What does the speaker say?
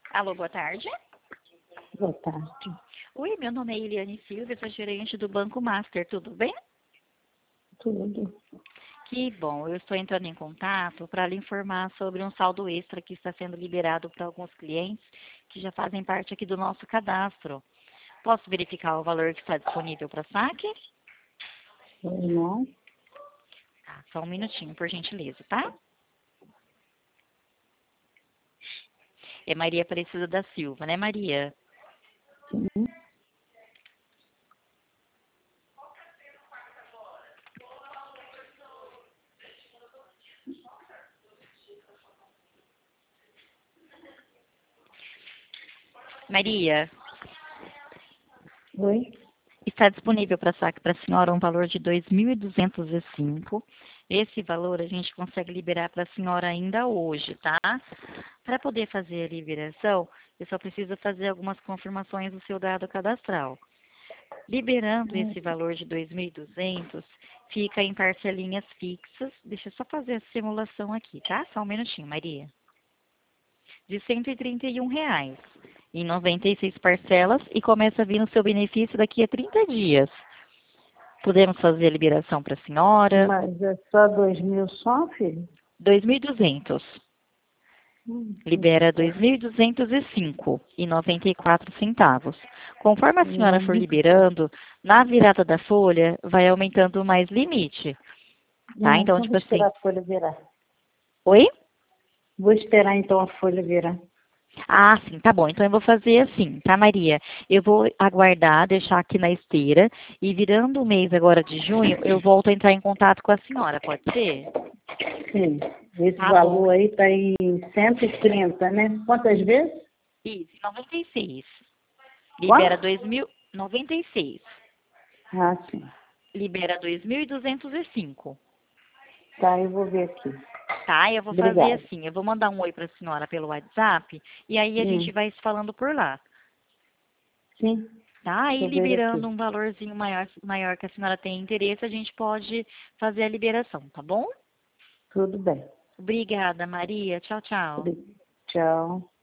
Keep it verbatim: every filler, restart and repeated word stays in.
Alô, boa tarde. Boa tarde. Oi, meu nome é Eliane Silva, sou gerente do Banco Master, tudo bem? Tudo. Que bom, eu estou entrando em contato para lhe informar sobre um saldo extra que está sendo liberado para alguns clientes que já fazem parte aqui do nosso cadastro. Posso verificar o valor que está disponível para saque? Pois não? Tá, só um minutinho, por gentileza, tá? É Maria Aparecida da Silva, né, Maria? Sim. Maria, Oi? está disponível para saque para a senhora um valor de dois mil duzentos e cinco. Esse valor a gente consegue liberar para a senhora ainda hoje, tá? Para poder fazer a liberação, eu só preciso fazer algumas confirmações do seu dado cadastral. Liberando esse valor de dois mil e duzentos, fica em parcelinhas fixas. Deixa eu só fazer a simulação aqui, tá? Só um minutinho, Maria. De cento e trinta e um reais, em noventa e seis parcelas, e começa a vir no seu benefício daqui a trinta dias. Podemos fazer a liberação para a senhora? Mas é só dois mil só, filho? dois mil e duzentos. Hum, Libera dois mil duzentos e cinco e noventa e quatro centavos. Conforme a senhora for Não, liberando, na virada da folha vai aumentando mais limite, tá? não, Então, então tipo vou assim, esperar a folha virar. oi? Vou esperar então a folha virar. Ah, sim, tá bom. Então eu vou fazer assim, tá, Maria? Eu vou aguardar, deixar aqui na esteira e virando o mês agora de junho, eu volto a entrar em contato com a senhora, pode ser? Sim. Esse Tá bom. valor aí está em cento e trinta, né? Quantas vezes? Isso, noventa e seis. Libera Quanto? dois mil, noventa e seis. Ah, sim. Libera dois mil duzentos e cinco. Tá, eu vou ver aqui. Tá, eu vou fazer Obrigada. assim, eu vou mandar um oi para a senhora pelo WhatsApp e aí a gente Hum, vai se falando por lá, sim, tá? Aí vou ver liberando aqui. um valorzinho maior, maior que a senhora tem interesse, a gente pode fazer a liberação, tá bom? Tudo bem. Obrigada, Maria. Tchau, tchau. Tchau.